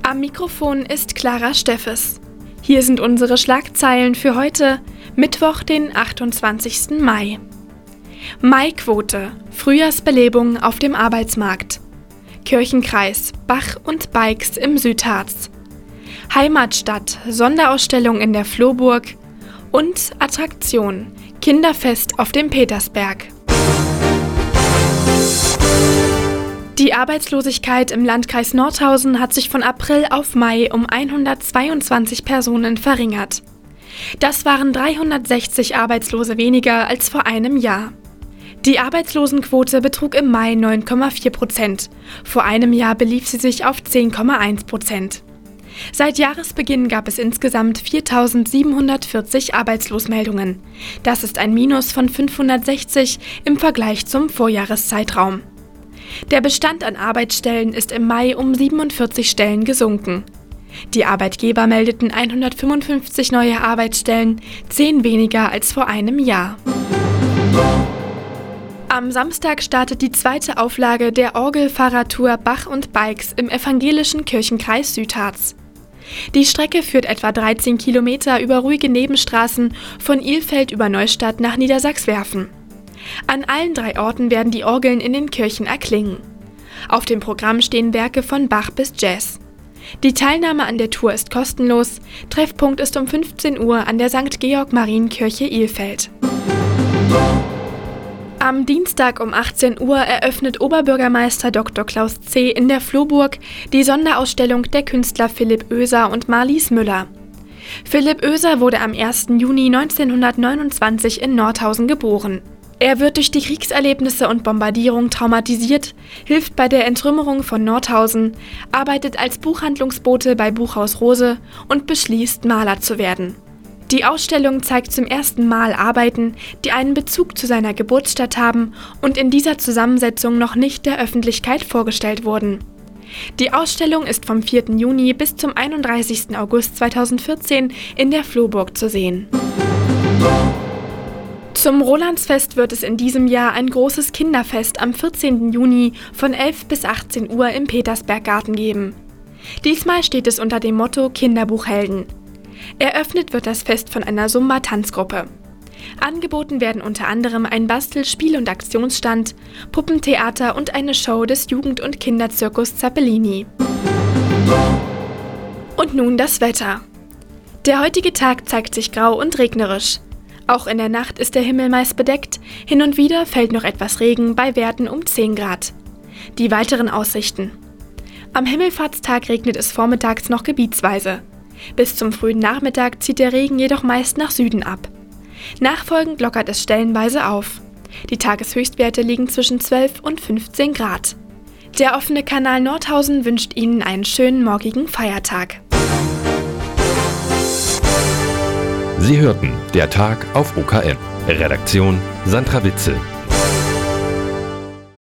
Am Mikrofon ist Clara Steffes. Hier sind unsere Schlagzeilen für heute, Mittwoch, den 28. Mai. Maiquote, Frühjahrsbelebung auf dem Arbeitsmarkt. Kirchenkreis, Bach und Bikes im Südharz. Heimatstadt, Sonderausstellung in der Flohburg. Und Attraktion, Kinderfest auf dem Petersberg. Die Arbeitslosigkeit im Landkreis Nordhausen hat sich von April auf Mai um 122 Personen verringert. Das waren 360 Arbeitslose weniger als vor einem Jahr. Die Arbeitslosenquote betrug im Mai 9,4%. Vor einem Jahr belief sie sich auf 10,1%. Seit Jahresbeginn gab es insgesamt 4.740 Arbeitslosmeldungen. Das ist ein Minus von 560 im Vergleich zum Vorjahreszeitraum. Der Bestand an Arbeitsstellen ist im Mai um 47 Stellen gesunken. Die Arbeitgeber meldeten 155 neue Arbeitsstellen, 10 weniger als vor einem Jahr. Am Samstag startet die zweite Auflage der Orgelfahrradtour Bach und Bikes im evangelischen Kirchenkreis Südharz. Die Strecke führt etwa 13 Kilometer über ruhige Nebenstraßen von Ilfeld über Neustadt nach Niedersachswerfen. An allen 3 Orten werden die Orgeln in den Kirchen erklingen. Auf dem Programm stehen Werke von Bach bis Jazz. Die Teilnahme an der Tour ist kostenlos. Treffpunkt ist um 15 Uhr an der St. Georg-Marien-Kirche Ilfeld. Am Dienstag um 18 Uhr eröffnet Oberbürgermeister Dr. Klaus C. in der Flohburg die Sonderausstellung der Künstler Philipp Oeser und Marlies Müller. Philipp Oeser wurde am 1. Juni 1929 in Nordhausen geboren. Er wird durch die Kriegserlebnisse und Bombardierung traumatisiert, hilft bei der Entrümmerung von Nordhausen, arbeitet als Buchhandlungsbote bei Buchhaus Rose und beschließt, Maler zu werden. Die Ausstellung zeigt zum ersten Mal Arbeiten, die einen Bezug zu seiner Geburtsstadt haben und in dieser Zusammensetzung noch nicht der Öffentlichkeit vorgestellt wurden. Die Ausstellung ist vom 4. Juni bis zum 31. August 2014 in der Flohburg zu sehen. Zum Rolandsfest wird es in diesem Jahr ein großes Kinderfest am 14. Juni von 11 bis 18 Uhr im Petersberggarten geben. Diesmal steht es unter dem Motto Kinderbuchhelden. Eröffnet wird das Fest von einer Zumba-Tanzgruppe. Angeboten werden unter anderem ein Bastel-, Spiel- und Aktionsstand, Puppentheater und eine Show des Jugend- und Kinderzirkus Zappellini. Und nun das Wetter. Der heutige Tag zeigt sich grau und regnerisch. Auch in der Nacht ist der Himmel meist bedeckt, hin und wieder fällt noch etwas Regen bei Werten um 10 Grad. Die weiteren Aussichten. Am Himmelfahrtstag regnet es vormittags noch gebietsweise. Bis zum frühen Nachmittag zieht der Regen jedoch meist nach Süden ab. Nachfolgend lockert es stellenweise auf. Die Tageshöchstwerte liegen zwischen 12 und 15 Grad. Der offene Kanal Nordhausen wünscht Ihnen einen schönen morgigen Feiertag. Sie hörten der Tag auf OKM. Redaktion Sandra Witzel.